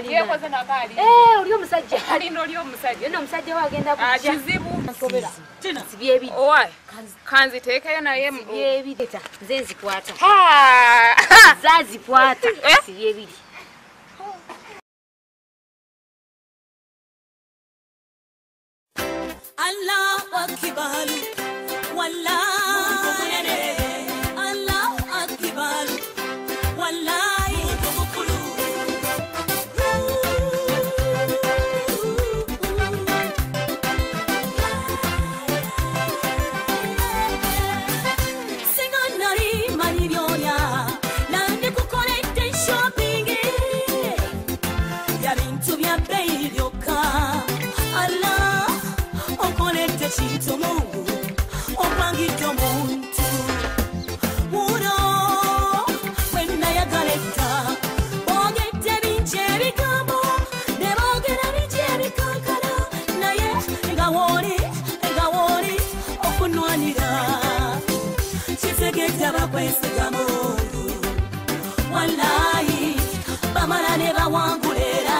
yekoze nakali oli omusajja ali noli omusajja no omusajja wagenda kujja kizibu nsobera tina sibyebi owai kanzi teekayo naye sibyebita nze nzikwata zazikwata sibyebiri Allah akbar wallahi Allah akbar wallahi tukulu singanari maniryonya nande kukolete shopping ya bintu bya bei byoka Allah okolete chintu Mungu opangito muntu uno wena yagaleta ogete binche bigambo ne bogera binche bikankana naye egawori okunwanira chitegeta bakwesiga Mungu wallahi bamala ne bawangulera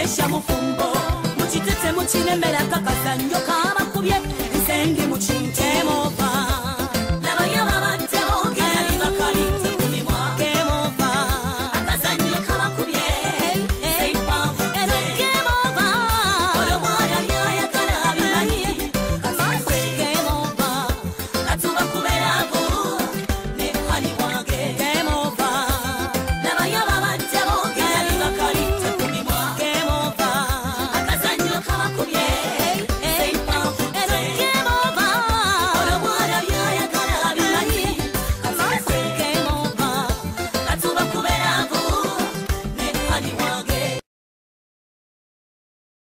Mufumbo muchitete muchinemera kakazanyo kabakubye nsenge muchinte